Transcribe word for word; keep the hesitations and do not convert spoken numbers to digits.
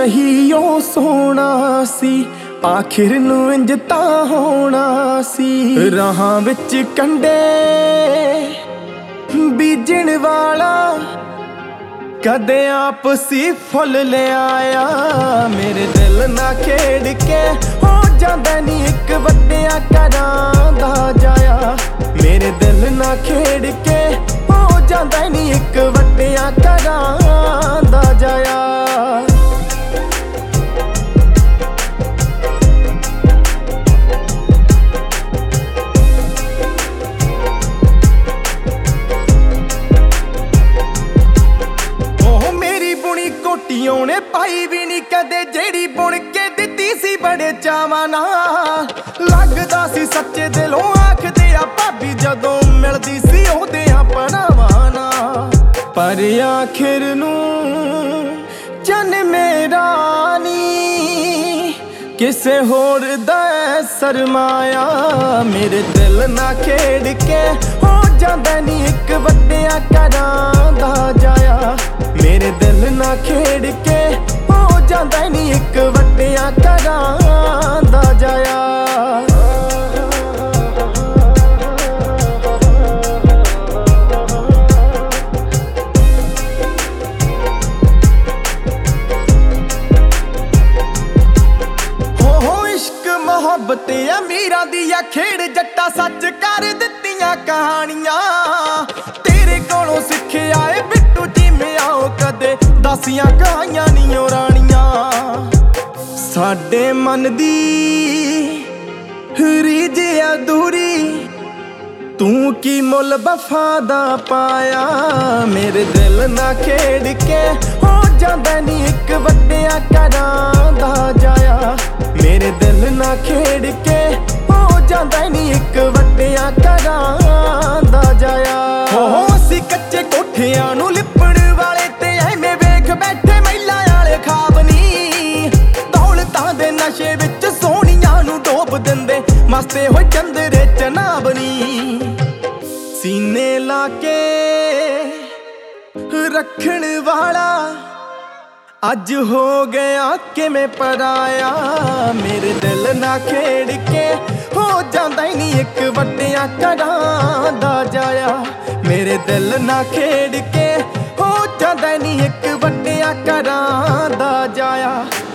ਸਹੀ ਉਹ ਸੋਹਣਾ ਸੀ, ਆਖਿਰ ਨੂੰ ਇੰਜ ਤਾਂ ਹੋਣਾ ਸੀ। ਰਾਹਾਂ ਵਿੱਚ ਕੰਡੇ ਬੀਜਣ ਵਾਲਾ ਕਦੇ ਆਪ ਸੀ ਫੁੱਲ ਲਿਆਇਆ। ਮੇਰੇ ਦਿਲ ਨਾਲ ਖੇਡ ਕੇ ਹੋ ਜਾਂਦਾ ਨੀ ਇੱਕ ਵੱਡਿਆ ਘਰਾਂ ਦਾ ਜਾਇਆ। ਮੇਰੇ ਦਿਲ ਨਾਲ ਖੇਡ ਕੇ ਹੋ ਜਾਂਦਾ ਨੀ ਇੱਕ ਵੱਡਿਆ ਘਰਾਂ ਦਾ ਜਾਇਆ। ਉਹਨੇ ਪਾਈ ਵੀ ਨੀ ਕਦੇ ਜਿਹੜੀ ਬੁਣ ਕੇ ਦਿੱਤੀ ਸੀ ਬੜੇ ਚਾਵਾਂ ਨਾਲ। ਲੱਗਦਾ ਸੀ ਸੱਚੇ ਦਿਲੋਂ ਆਖਦੇ ਆ ਭਾਬੀ ਜਦੋਂ ਮਿਲਦੀ ਸੀ ਉਹਦਿਆਂ ਭਰਾਵਾਂ ਨਾਲ। ਪਰ ਆਖਿਰ ਨੂੰ ਚੰਨ ਮੇਰਾ ਨੀ ਕਿਸੇ ਹੋਰ ਦਾ ਸਰਮਾਇਆ। ਮੇਰੇ ਦਿਲ ਨਾਲ ਖੇਡ ਕੇ ਹੋ ਜਾਂਦਾ ਨੀ ਇੱਕ ਵੱਡਿਆ ਘਰਾਂ ਦਾ ਜਾਇਆ। ਮੇਰੇ ਦਿਲ ਨਾਲ ਖੇਡ ਕੇ ਹੋ ਜਾਂਦਾ ਨੀ ਇੱਕ ਵੱਡਿਆ ਘਰਾਂ ਦਾ ਜਾਇਆ। ਹੋ ਹੋ ਇਸ਼ਕ ਮੁਹੱਬਤ ਅਮੀਰਾਂ ਦੀ ਆ ਖੇਡ, ਜੱਟਾ ਸੱਚ ਕਰ ਦਿੱਤੀਆਂ ਕਹਾਣੀਆਂ। ਤੇਰੇ ਕੋਲੋਂ ਸਿੱਖਿਆ ਏ ਬਿੱਟੂ ਜਿਵੇਂ ਆਓ ਕਦੇ ਦਾਸੀਆਂ ਕਹਾਈਆਂ ਨੀ ਓ ਰਾਣੀਆਂ। ਸਾਡੇ ਮਨ ਦੀ ਰੀਝ ਅਧੂਰੀ ਤੂੰ ਕੀ ਮੁੱਲ ਵਫਾ ਦਾ ਪਾਇਆ। ਮੇਰੇ ਦਿਲ ਨਾਲ ਖੇਡ ਕੇ ਹੋ ਜਾਂਦਾ ਨੀ ਇੱਕ ਵੱਡਿਆ ਘਰਾਂ ਦਾ ਜਾਇਆ। ਮੇਰੇ ਦਿਲ ਨਾਲ ਖੇਡ ਕੇ ਹੋ ਜਾਂਦਾ ਨੀ ਇੱਕ ਵੱਡਿਆ ਘਰਾਂ ਦਾ ਜਾਇਆ। ਹੋ ਅਸੀਂ ਕੱਚੇ ਕੋਠਿਆਂ ਨੂੰ ਲਿਪਣ ਵਾਲੇ ਤੇ ਐਵੇਂ ਵੇਖ ਬੈਠੇ ਮਹਿਲਾਂ ਵਾਲੇ ਖਾਬ ਨੀ। ਦੌਲਤਾਂ ਦੇ ਨਸ਼ੇ ਵਿੱਚ ਸੋਹਣੀਆਂ ਨੂੰ ਡੋਬ ਦਿੰਦੇ ਮਸਤੇ ਹੋਏ ਚੰਦਰੇ ਚਨਾਬ ਨੀ। ਸੀਨੇ ਲਾ ਕੇ ਰੱਖਣ ਵਾਲਾ ਅੱਜ ਹੋ ਗਿਆ ਕਿਵੇਂ ਪਰਾਇਆ। ਮੇਰੇ ਦਿਲ ਨਾਲ ਖੇਡ ਕੇ ਹੋ ਜਾਂਦਾ ਨੀ ਇੱਕ ਵੱਡਿਆ ਘਰਾਂ ਦਾ ਜਾਇਆ। ਮੇਰੇ ਦਿਲ ਨਾਲ ਖੇਡ ਕੇ ਹੋ ਜਾਂਦਾ ਨੀ ਇੱਕ ਵੱਡਿਆ ਘਰਾਂ ਦਾ ਜਾਇਆ।